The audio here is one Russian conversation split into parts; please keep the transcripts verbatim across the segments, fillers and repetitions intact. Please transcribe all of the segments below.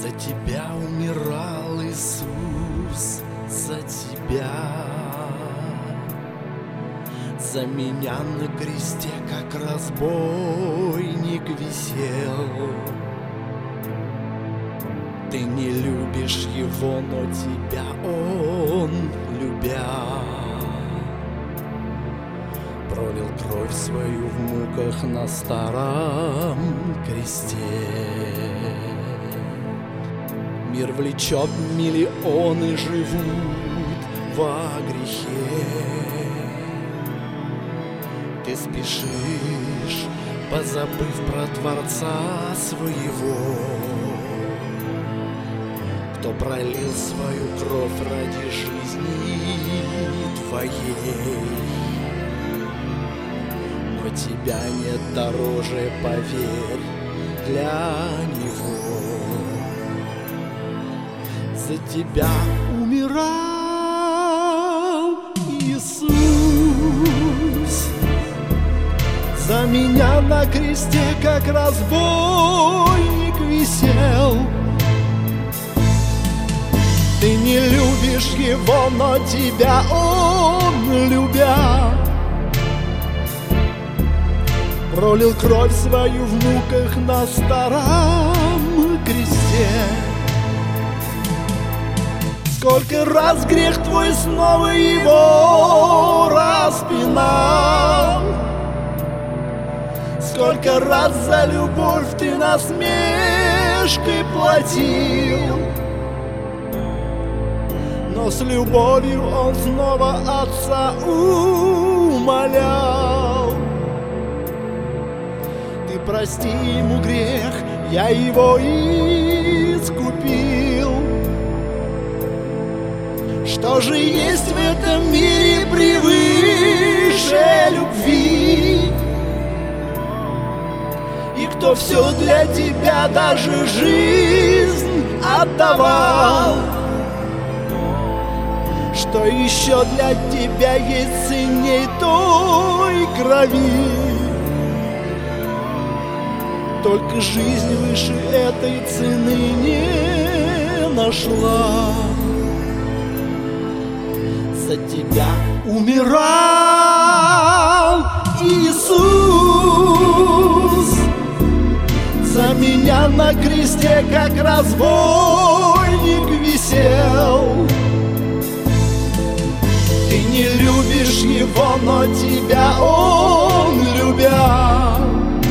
За тебя умирал Иисус, за тебя. За меня на кресте, как разбойник, висел. Ты не любишь его, но тебя он, любя, пролил кровь свою в муках на старом кресте. Мир влечет, миллионы живут во грехе. Ты спешишь, позабыв про Творца своего, кто пролил свою кровь ради жизни твоей. Но тебя нет дороже, поверь, для него. За тебя умирал Иисус, за меня на кресте, как разбойник, висел. Ты не любишь его, но тебя он, любя, пролил кровь свою в муках на старом кресте. Сколько раз грех твой снова его распинал, сколько раз за любовь ты насмешкой платил. Но с любовью он снова Отца умолял. Ты прости ему грех, я его искупил. Что же есть в этом мире превыше любви? И кто все для тебя, даже жизнь отдавал? Что еще для тебя есть ценней той крови? Только жизнь выше этой цены не нашла. За тебя умирал Иисус, за меня на кресте, как разбойник, висел. Ты не любишь его, но тебя он, любя,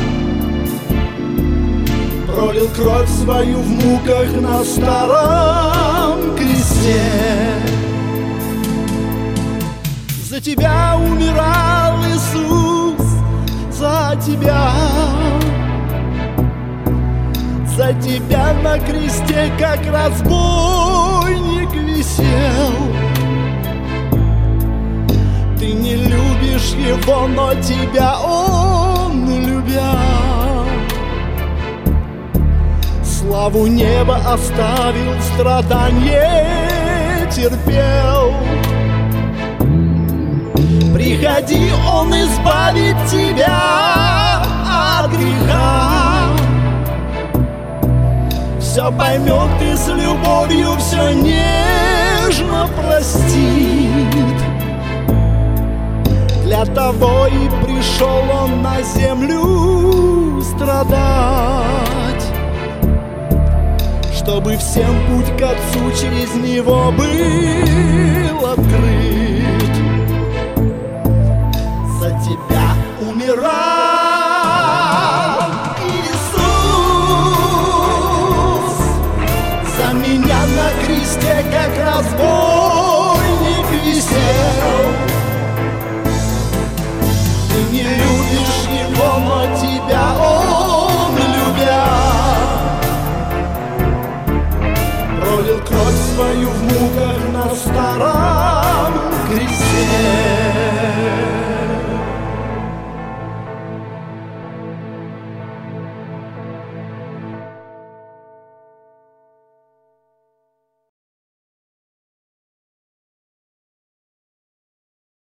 пролил кровь свою в муках на старом кресте. За тебя умирал Иисус, за тебя, за тебя на кресте, как разбойник, висел. Ты не любишь его, но тебя он, любя, славу неба оставил, страдание терпел. Приходи, он избавит тебя от греха. Все поймет и с любовью все нежно простит. Для того и пришел он на землю страдать, чтобы всем путь к Отцу через него был открыт.